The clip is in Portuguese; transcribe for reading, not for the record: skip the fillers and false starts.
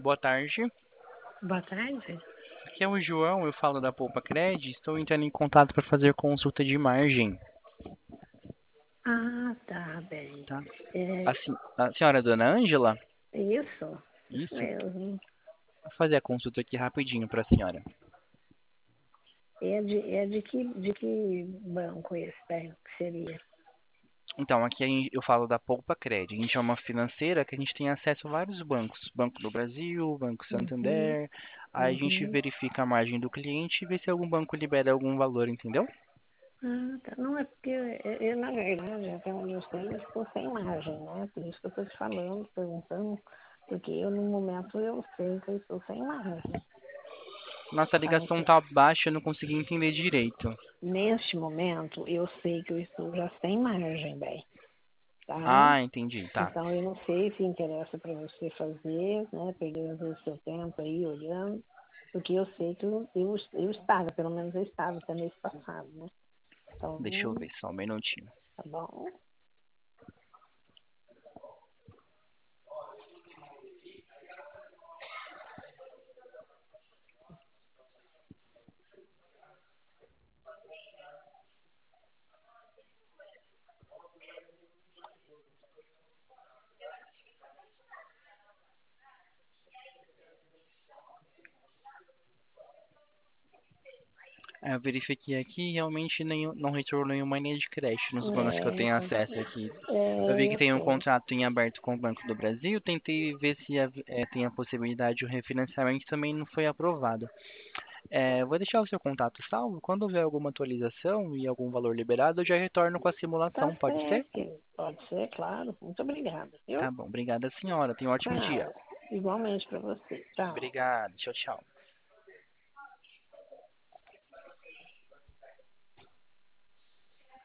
Boa tarde. Boa tarde. Aqui é o João, eu falo da Poupa Cred. Estou entrando em contato para fazer consulta de margem, Ah, tá, bem. tá? É A senhora é Dona Ângela? isso Isso. mesmo. Vou fazer a consulta aqui rapidinho para a senhora. É de que banco esse, bem, que seria? Então, aqui eu falo da Poupa Cred. A gente é uma financeira que a gente tem acesso a vários bancos. Banco do Brasil, Banco Uhum, Santander. Aí a gente uhum. verifica a margem do cliente e vê se algum banco libera algum valor, entendeu? Ah, tá. Não, é porque na verdade, até onde eu sei, eu estou sem margem, né? Por isso que eu estou te falando, perguntando, porque eu, no momento, eu sei que eu estou sem margem. Nossa Tá? ligação tá baixa, eu não consegui entender direito. Neste momento, eu sei que eu estou já sem margem, bem, tá? Ah, entendi, tá. Então, eu não sei se interessa para você fazer, né? Perdendo o seu tempo aí, olhando, porque eu sei que eu estava, pelo menos eu estava até mês passado, né? Deixa eu Então, ver só um minutinho. tá bom? Eu verifiquei aqui e realmente não retornou nenhuma linha de crédito nos bancos que eu É, tenho acesso aqui. Eu vi que eu tem um sei. contrato em aberto com o Banco do Brasil, tentei ver se tem a possibilidade de um refinanciamento, também não foi aprovado. Eu vou deixar o seu contato salvo, quando houver alguma atualização e algum valor liberado, eu já retorno com a Tá simulação, pode ser? certo, querido. Pode ser, claro. Muito obrigada, viu? Tá bom, obrigada senhora, tenha um ótimo dia. Tchau. Igualmente para você. Tchau. Obrigado, tchau, tchau.